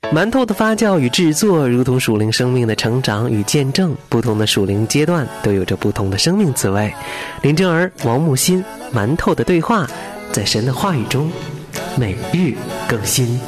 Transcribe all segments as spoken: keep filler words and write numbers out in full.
馒头的发酵与制作如同属灵生命的成长与见证，不同的属灵阶段都有着不同的生命滋味。林真儿、王木心，馒头的对话，在神的话语中每日更新。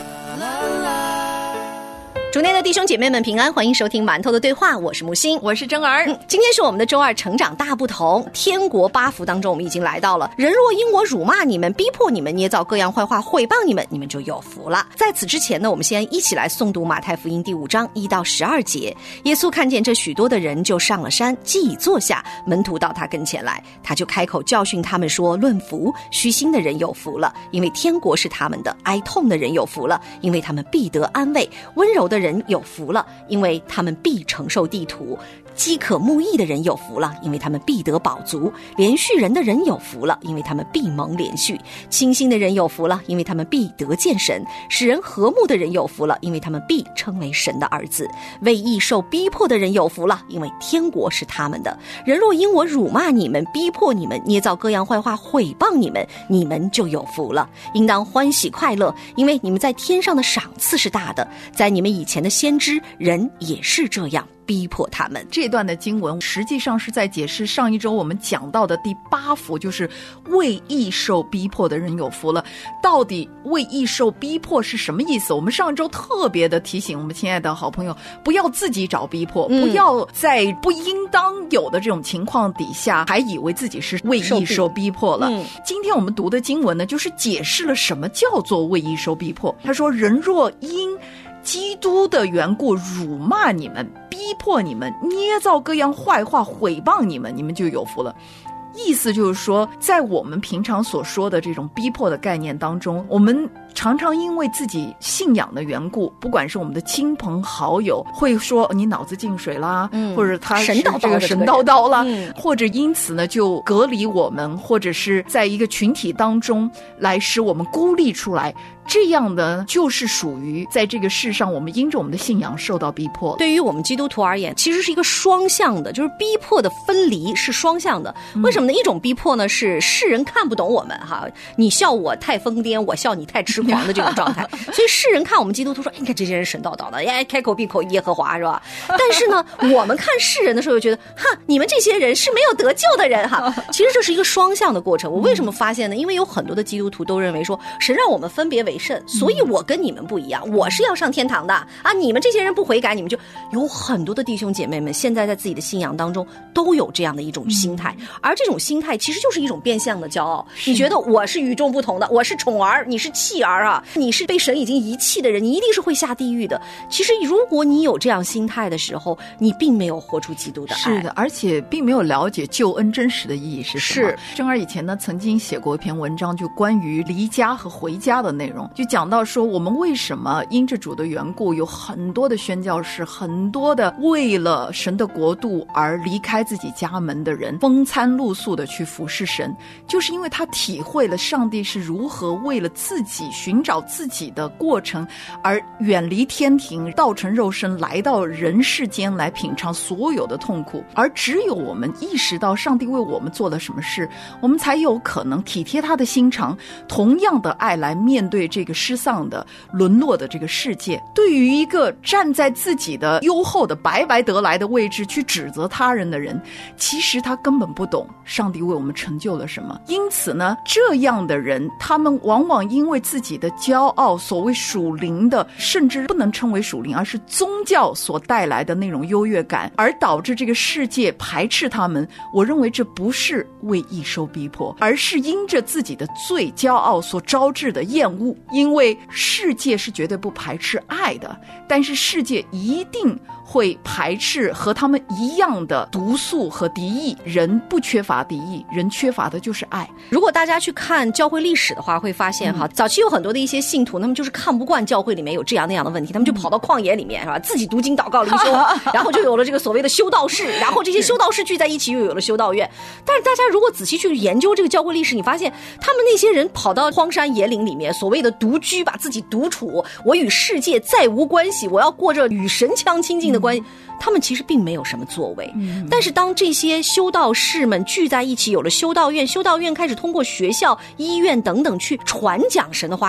主内的弟兄姐妹们平安，欢迎收听馒头的对话，我是木星， 我是真儿、 嗯、今天是我们的周二成长大不同，天国八福当中我们已经来到了，人若因我辱骂你们，逼迫你们，捏造各样坏话毁谤你们，你们就有福了。在此之前呢，我们先一起来诵读马太福音第五章一到十二节。耶稣看见这许多的人，就上了山，既已坐下，门徒到他跟前来，他就开口教训他们说，论福，虚心的人有福了，因为天国是他们的；哀痛的人有福了，因为他们必得安慰；温柔的人有福了，因为他们必承受地土；饥渴慕义的人有福了，因为他们必得饱足；连续人的人有福了，因为他们必蒙连续；清心的人有福了，因为他们必得见神；使人和睦的人有福了，因为他们必称为神的儿子；为义受逼迫的人有福了，因为天国是他们的。人若因我辱骂你们，逼迫你们，捏造各样坏话毁谤你们，你们就有福了。应当欢喜快乐，因为你们在天上的赏赐是大的。在你们以前的先知，人也是这样逼迫他们。 这段的经文实际上是在解释上一周我们讲到的第八福，就是为义受逼迫的人有福了。到底为义受逼迫是什么意思？我们上一周特别的提醒我们亲爱的好朋友，不要自己找逼迫、嗯、不要在不应当有的这种情况底下还以为自己是为义受逼迫了、嗯、今天我们读的经文呢，就是解释了什么叫做为义受逼迫。他说，人若因基督的缘故辱骂你们，逼迫你们，捏造各样坏话毁谤你们，你们就有福了。意思就是说，在我们平常所说的这种逼迫的概念当中，我们常常因为自己信仰的缘故，不管是我们的亲朋好友会说你脑子进水啦、嗯、或者他是这个神叨叨啦、嗯、或者因此呢就隔离我们，或者是在一个群体当中来使我们孤立出来，这样的就是属于在这个世上我们因着我们的信仰受到逼迫。 对于我们基督徒而言，其实是一个双向的，就是逼迫的分离是双向的。为什么呢？一种逼迫呢是世人看不懂我们哈，你笑我太疯癫，我笑你太痴狂的这种状态所以世人看我们基督徒说，你看这些人神叨叨的，哎，开口闭口耶和华是吧？但是呢我们看世人的时候就觉得，哈，你们这些人是没有得救的人哈。其实这是一个双向的过程。我为什么发现呢？因为有很多的基督徒都认为说，神让我们分别为圣，所以我跟你们不一样，我是要上天堂的啊！你们这些人不悔改，你们就有很多的弟兄姐妹们现在在自己的信仰当中都有这样的一种心态，而这种心态其实就是一种变相的骄傲。你觉得我是与众不同的，我是宠儿，你是弃儿啊，你是被神已经遗弃的人，你一定是会下地狱的。其实如果你有这样心态的时候，你并没有活出基督的爱。 是的，而且并没有了解救恩真实的意义是什么。 是， 正儿以前呢曾经写过一篇文章，就关于离家和回家的内容，就讲到说我们为什么因着主的缘故，有很多的宣教士，很多的为了神的国度而离开自己家门的人，风餐露宿的去服侍神，就是因为他体会了上帝是如何为了自己寻找自己的过程而远离天庭，道成肉身来到人世间来品尝所有的痛苦。而只有我们意识到上帝为我们做了什么事，我们才有可能体贴他的心肠，同样的爱来面对这个失丧的沦落的这个世界。对于一个站在自己的优厚的白白得来的位置去指责他人的人，其实他根本不懂上帝为我们成就了什么。因此呢，这样的人他们往往因为自己的骄傲，所谓属灵的，甚至不能称为属灵，而是宗教所带来的那种优越感，而导致这个世界排斥他们。我认为这不是为义受逼迫，而是因着自己的罪骄傲所招致的厌恶。因为世界是绝对不排斥爱的，但是世界一定会排斥和他们一样的毒素和敌意。人不缺乏敌意，人缺乏的就是爱。 如果大家去看教会历史的话，会发现哈、嗯，早期有很多的一些信徒，他们就是看不惯教会里面有这样那样的问题，他们就跑到旷野里面是吧，自己读经祷告灵修然后就有了这个所谓的修道士，然后这些修道士聚在一起又有了修道院。但是大家如果仔细去研究这个教会历史，你发现他们那些人跑到荒山野岭里面，所谓的独居，把自己独处，我与世界再无关系，我要过着与神相亲近的关系、嗯，他们其实并没有什么作为、嗯、但是当这些修道士们聚在一起，有了修道院，修道院开始通过学校、医院等等去传讲神的话，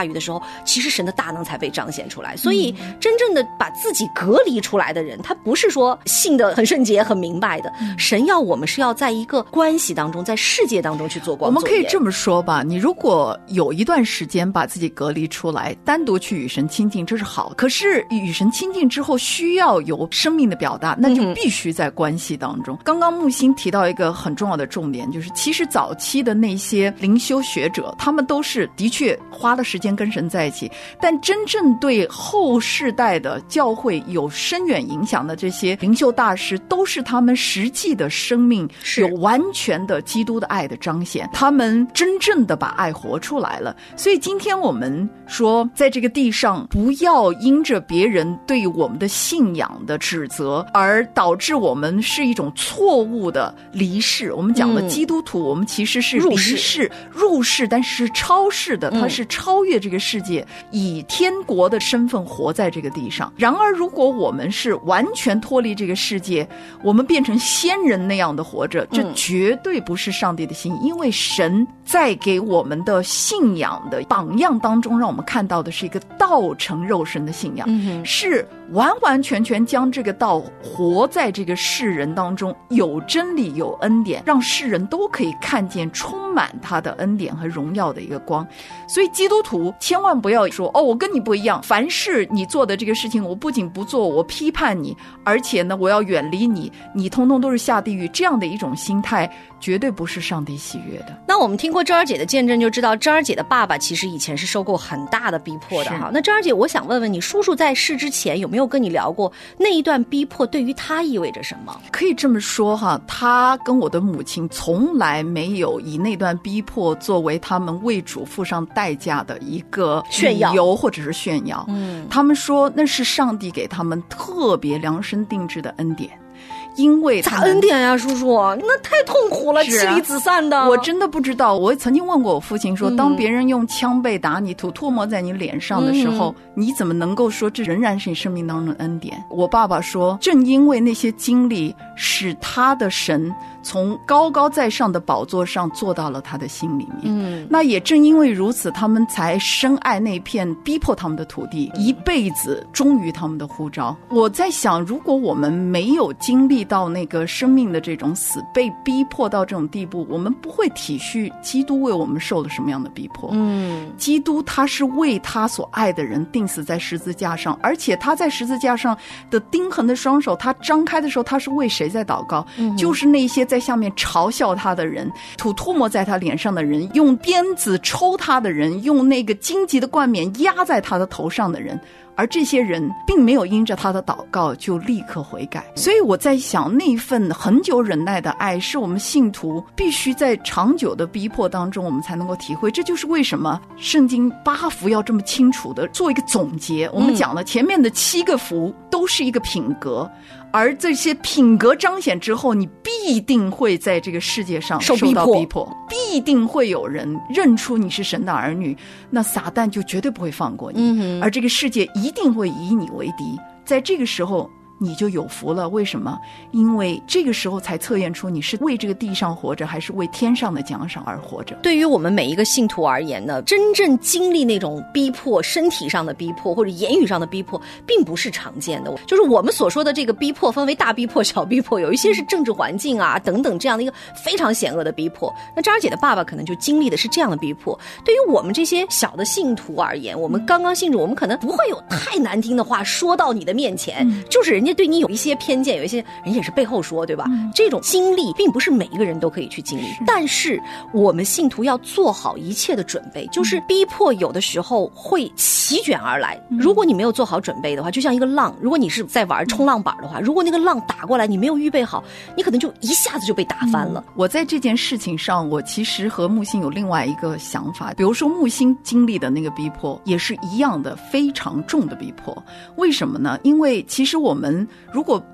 话语的时候，其实神的大能才被彰显出来。所以真正的把自己隔离出来的人，他不是说信得很圣洁很明白的，神要我们是要在一个关系当中，在世界当中去做光我作盐。 们可以这么说吧，你如果有一段时间把自己隔离出来，单独去与神亲近，这是好。可是与神亲近之后需要有生命的表达，那就必须在关系当中。嗯、刚刚木星提到一个很重要的重点，就是其实早期的那些灵修学者，他们都是的确花了时间跟神在一起，但真正对后世代的教会有深远影响的这些灵修大师，都是他们实际的生命有完全的基督的爱的彰显，他们真正的把爱活出来了。所以今天我们说，在这个地上不要因着别人对我们的信仰的指责而导致我们是一种错误的离世。我们讲了基督徒、嗯、我们其实是离世入世，但是是超世的，它是超越这个世界、嗯、以天国的身份活在这个地上。然而如果我们是完全脱离这个世界，我们变成仙人那样的活着，这绝对不是上帝的心意、嗯、因为神在给我们的信仰的榜样当中，让我们看到的是一个道成肉身的信仰、嗯、是完完全全将这个道活在这个世人当中，有真理有恩典，让世人都可以看见充满他的恩典和荣耀的一个光。所以基督徒千万不要说，哦，我跟你不一样，凡是你做的这个事情我不仅不做，我批判你，而且呢我要远离你，你通通都是下地狱，这样的一种心态绝对不是上帝喜悦的。 那我们听过珍儿姐的见证就知道，珍儿姐的爸爸其实以前是受过很大的逼迫的哈。那珍儿姐，我想问问你，叔叔在世之前有没有跟你聊过那一段逼迫对于他意味着什么？ 可以这么说哈，他跟我的母亲从来没有以那段逼迫作为他们为主付上代价的一个炫耀理由或者是炫耀。嗯，他们说那是上帝给他们特别量身定制的恩典。因为咋恩典呀，叔叔，那太痛苦了，妻离子散的。 我真的不知道，我曾经问过我父亲说、嗯、当别人用枪背打你，吐唾沫在你脸上的时候、嗯、你怎么能够说这仍然是你生命当中的恩典？我爸爸说，正因为那些经历使他的神从高高在上的宝座上坐到了他的心里面。嗯，那也正因为如此，他们才深爱那片逼迫他们的土地，一辈子忠于他们的呼召。我在想，如果我们没有经历到那个生命的这种死，被逼迫到这种地步，我们不会体恤基督为我们受了什么样的逼迫。嗯，基督他是为他所爱的人钉死在十字架上，而且他在十字架上的钉痕的双手，他张开的时候，他是为谁在祷告？嗯，就是那些在下面嘲笑他的人，吐唾沫在他脸上的人，用鞭子抽他的人，用那个荆棘的冠冕压在他的头上的人，而这些人并没有因着他的祷告就立刻悔改。所以我在想，那份很久忍耐的爱是我们信徒必须在长久的逼迫当中我们才能够体会。这就是为什么圣经八福要这么清楚的做一个总结。我们讲了前面的七个福都是一个品格，而这些品格彰显之后，你必定会在这个世界上受到逼迫，必定会有人认出你是神的儿女，那撒旦就绝对不会放过你、嗯、而这个世界一定会以你为敌。在这个时候你就有福了。为什么？因为这个时候才测验出你是为这个地上活着，还是为天上的奖赏而活着。 对于我们每一个信徒而言呢，真正经历那种逼迫，身体上的逼迫或者言语上的逼迫并不是常见的。就是我们所说的这个逼迫分为大逼迫小逼迫，有一些是政治环境啊等等这样的一个非常险恶的逼迫。那张儿姐的爸爸可能就经历的是这样的逼迫。对于我们这些小的信徒而言，我们刚刚信主，我们可能不会有太难听的话说到你的面前、嗯、就是人家对你有一些偏见，有一些人也是背后说，对吧、嗯、这种经历并不是每一个人都可以去经历，但是我们信徒要做好一切的准备，就是逼迫有的时候会席卷而来、嗯、如果你没有做好准备的话，就像一个浪，如果你是在玩冲浪板的话，如果那个浪打过来你没有预备好，你可能就一下子就被打翻了、嗯、 我在这件事情上，我其实和木星有另外一个想法。比如说木星经历的那个逼迫也是一样的非常重的逼迫。为什么呢？因为其实我们如果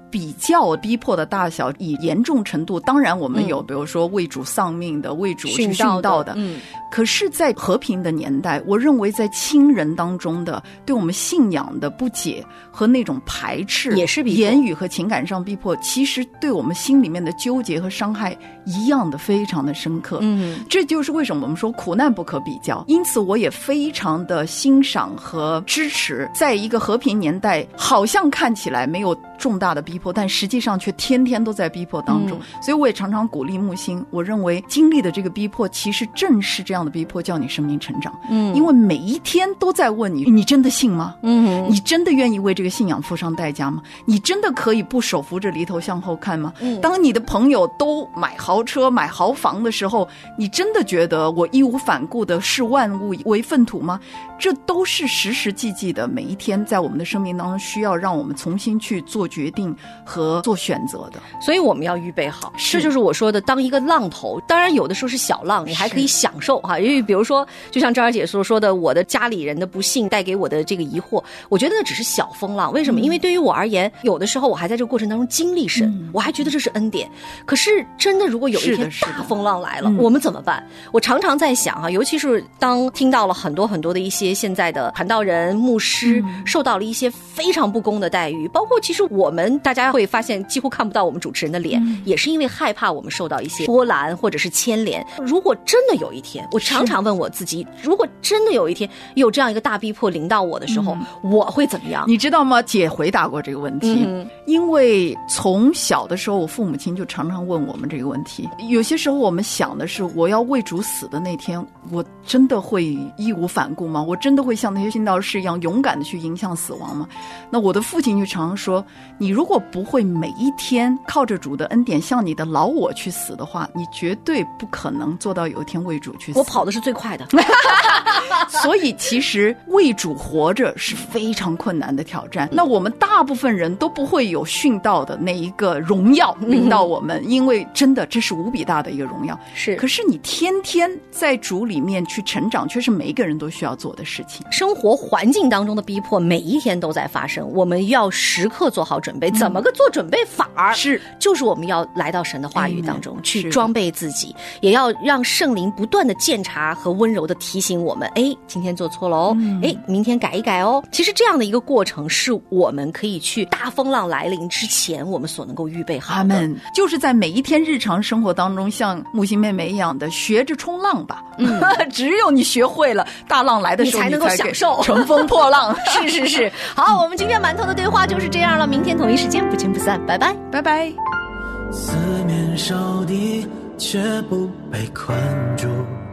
比较逼迫的大小以严重程度，当然我们有、嗯、比如说为主丧命的，为主去殉道的，嗯，可是在和平的年代，我认为在亲人当中的对我们信仰的不解和那种排斥， 也是逼迫， 言语和情感上逼迫，其实对我们心里面的纠结和伤害一样的非常的深刻。嗯，这就是为什么我们说苦难不可比较。因此我也非常的欣赏和支持，在一个和平年代好像看起来没有重大的逼迫，但实际上却天天都在逼迫当中、嗯、所以我也常常鼓励木星，我认为经历的这个逼迫其实正是这样的逼迫叫你生命成长。嗯，因为每一天都在问你，你真的信吗？嗯，你真的愿意为这个信仰付上代价吗？你真的可以不手扶着犁头向后看吗？嗯，当你的朋友都买豪车买豪房的时候，你真的觉得我义无反顾的视万物为粪土吗？这都是时时际际的，每一天在我们的生命当中需要让我们重新去做决定和做选择的。 所以我们要预备好，这就是我说的当一个浪头。当然有的时候是小浪，你还可以享受哈。因为比如说就像张儿姐所说的，我的家里人的不幸带给我的这个疑惑，我觉得那只是小风浪。为什么、嗯、因为对于我而言，有的时候我还在这个过程当中经历神、嗯、我还觉得这是恩典。可是真的如果有一天大风浪来了，我们怎么办？我常常在想哈，尤其是当听到了很多很多的一些现在的传道人牧师、嗯、受到了一些非常不公的待遇，包括其实我们大家会发现几乎看不到我们主持人的脸、嗯、也是因为害怕我们受到一些波澜或者是牵连。如果真的有一天，我常常问我自己，如果真的有一天有这样一个大逼迫临到我的时候、嗯、我会怎么样？ 你知道吗？姐回答过这个问题、嗯、因为从小的时候我父母亲就常常问我们这个问题。有些时候我们想的是，我要为主死的那天，我真的会义无反顾吗？我真的会像那些殉道士一样勇敢的去迎向死亡吗？那我的父亲就常常说，你如果不会每一天靠着主的恩典向你的老我去死的话，你绝对不可能做到有一天为主去死。 我跑的是最快的所以其实为主活着是非常困难的挑战。那我们大部分人都不会有殉道的那一个荣耀领到我们、嗯、因为真的这是无比大的一个荣耀。 是， 可是你天天在主里面去成长，却是每一个人都需要做的事情。 生活环境当中的逼迫每一天都在发生，我们要时刻做好准备、嗯、怎么个做准备法？ 是， 就是我们要来到神的话语当中、哎、去装备自己，也要让圣灵不断的鉴察和温柔的提醒我们，哎，今天做错了哦、嗯、哎，明天改一改哦。其实这样的一个过程是我们可以去大风浪来临之前我们所能够预备好的。 阿们。就是在每一天日常生活当中，像木星妹妹一样的学着冲浪吧。嗯，只有你学会了，大浪来的时候你才能够享受乘风破浪。 是是是。好，我们今天馒头的对话就是这样了，明天同一时间不见不散，拜拜拜拜。 四面受敌却不被困住，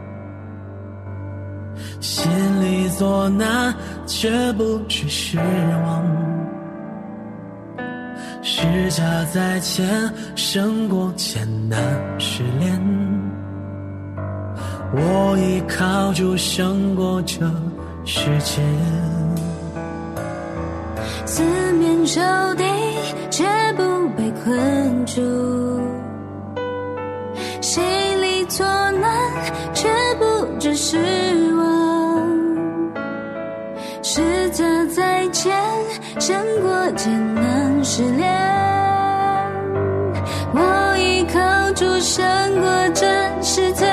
心里作难却不知失望，时差在前胜过艰难失恋，我依靠主胜过这世界。 四面受敌却不被困住，心里作难却不知失望，时差在前胜过艰难失恋，我依靠主胜过这世界。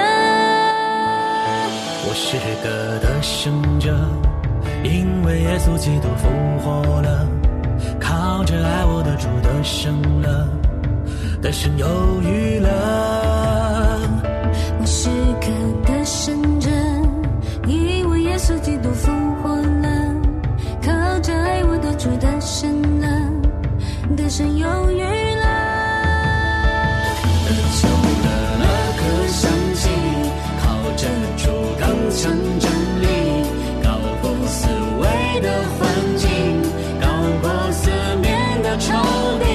我是个得胜者，因为耶稣基督复活了，靠着爱我的主得胜了，得胜有余了。 我是个得胜者，因为耶稣基督复活了，靠着爱我的主得胜了，得胜有余了。 得救了可相信，靠着主刚强站立，高过四围的环境，高过四面的仇敌。